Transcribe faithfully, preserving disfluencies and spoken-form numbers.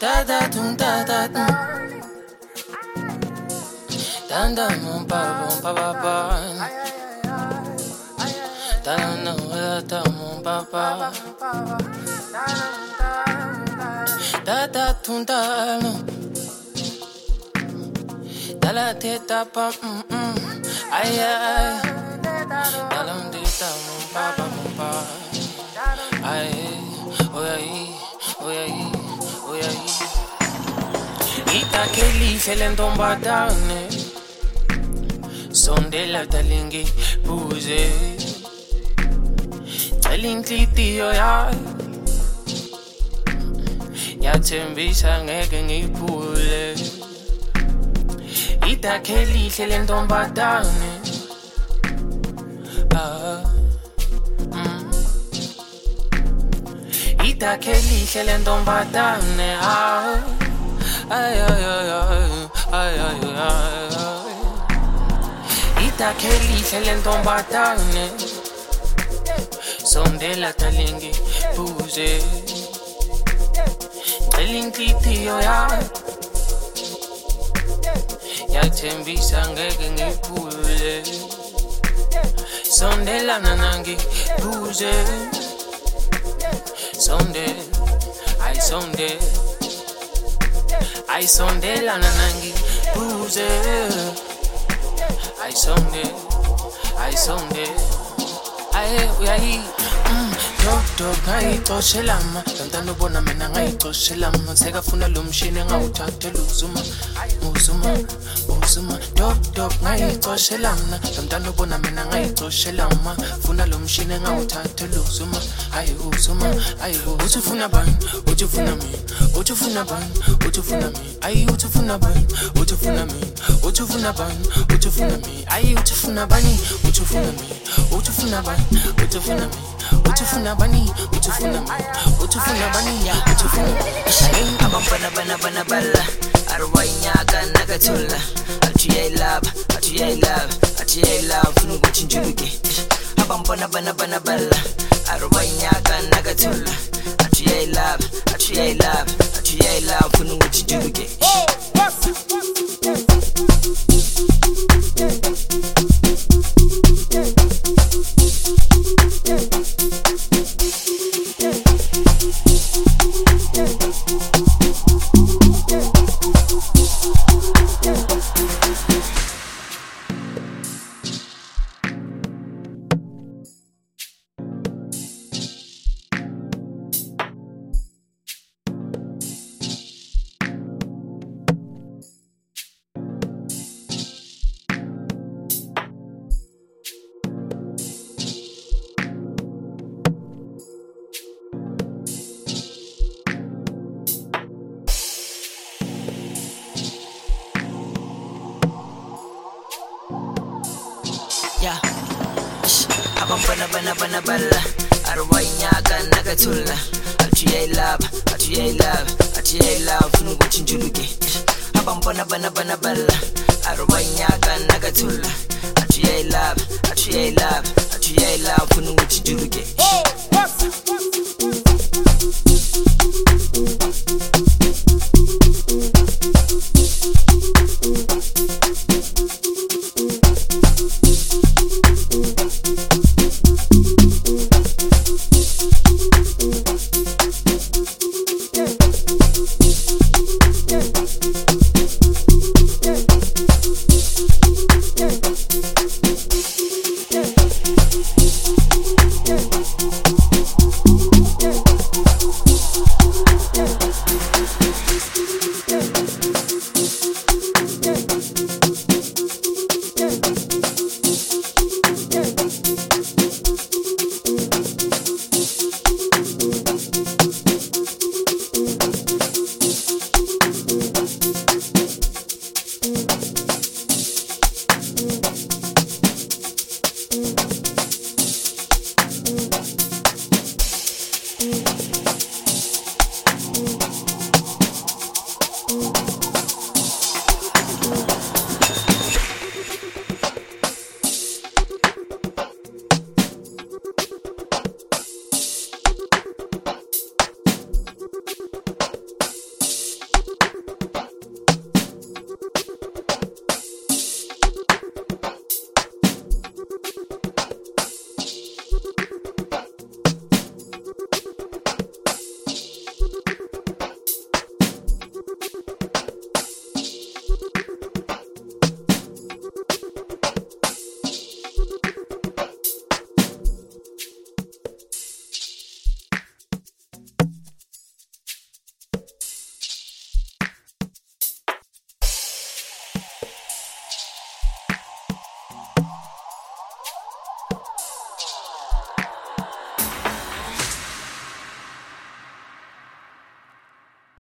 Da da dum da da dum. Da da dum ba bum ba ba ba. Da da dum da dum ba ba. Da da dum da dum. Da la te ta pa mm mm. Ay ay. Da la te ta bum ba ba bum ba. Ay oh ay oh ay oh ay. Ita keli felendomba dane. Sondela talingi buze. Talinglitiyo ya. Yathembisa ngeke ngiphule. Ita keli felendomba dane. Ah. Ita keli felendomba dane. Ah. Ay ay ay ay ay ay ay. Ita keli felendomba dane. Sondela talingi buze. Talinglitiyo ya. Yathembisa ngeke ngiphule. Sondela nanangi buze. Sonde, ay sonde. Ay sondela nanangi buze. Ay sonde, ay sonde. Ay uyayi. Dog dog ngayixoshelama Lantando bona mina ngayixoshelama Sekafuna lo mshini ngawuthathela uzuma Uzuma, uzuma Dog dog ngayixoshelama Lantando bona mina ngayixoshelama Funa lo mshini ngawuthathela uzuma Ayi uzuma, ayi utufuna bani, utufuna mina Utufuna bani, utufuna mina Ayi utufuna bani, utufuna mina Utufuna bani, utufuna mina Ayi utufuna bani, utufuna mina Utufuna bani, utufuna mina Utufuna bani, utufuna mi, utufuna bani, utufuna mi. Abambana bana bana bala, arwainyaka nakatula. Atuye love, atuye love, atuye love, funu guchinjuluke. Abambana bana bana bala, arwainyaka nakatula. Atuye love, atuye love, atuye love, funu guchinjuluke. Yeah, abambana bana bana bala, arwainyaka nakatula. Atuye love, atuye love, atuye love, funu guchinjuluke. Abambana bana bana bala, arwainyaka nakatula. Atuye love, atuye love, atuye love, funu guchinjuluke.